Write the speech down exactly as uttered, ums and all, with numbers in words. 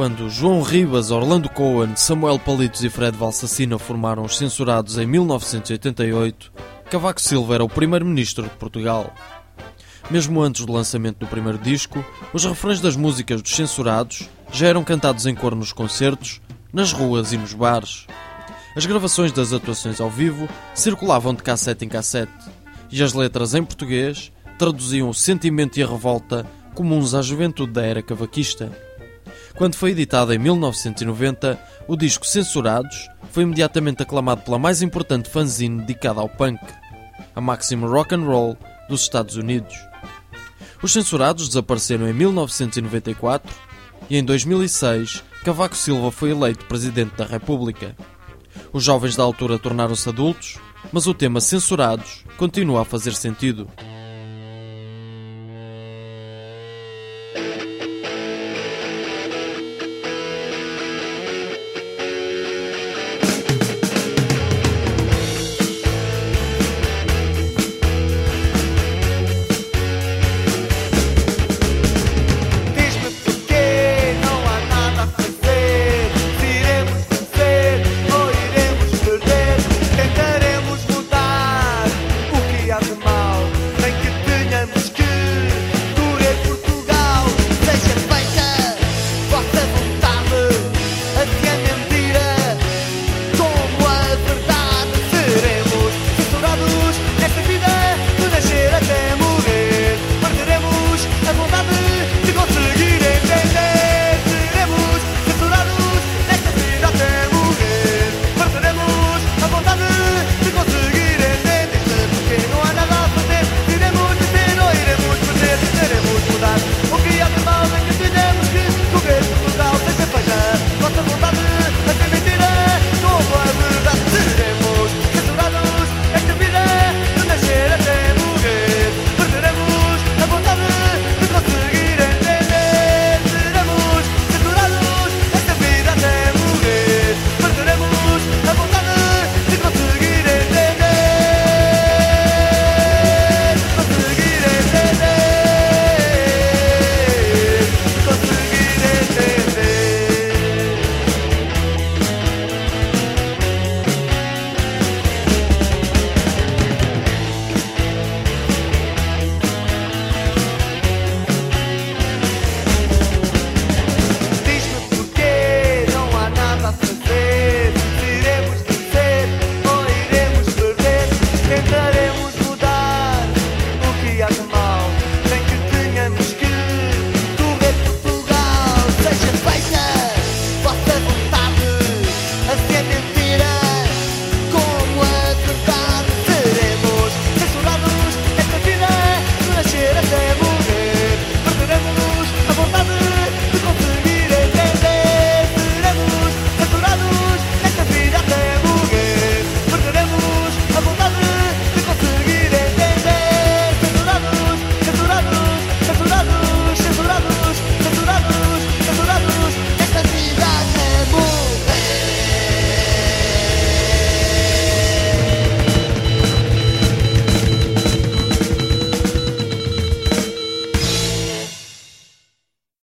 Quando João Ribas, Orlando Cohen, Samuel Palitos e Fred Valsacina formaram os Censurados em mil novecentos e oitenta e oito, Cavaco Silva era o primeiro-ministro de Portugal. Mesmo antes do lançamento do primeiro disco, os refrões das músicas dos Censurados já eram cantados em cor nos concertos, nas ruas e nos bares. As gravações das atuações ao vivo circulavam de cassete em cassete, e as letras em português traduziam o sentimento e a revolta comuns à juventude da era cavaquista. Quando foi editado em mil novecentos e noventa, o disco Censurados foi imediatamente aclamado pela mais importante fanzine dedicada ao punk, a Maximum Rock and Roll dos Estados Unidos. Os Censurados desapareceram em mil novecentos e noventa e quatro e em dois mil e seis Cavaco Silva foi eleito Presidente da República. Os jovens da altura tornaram-se adultos, mas o tema Censurados continua a fazer sentido.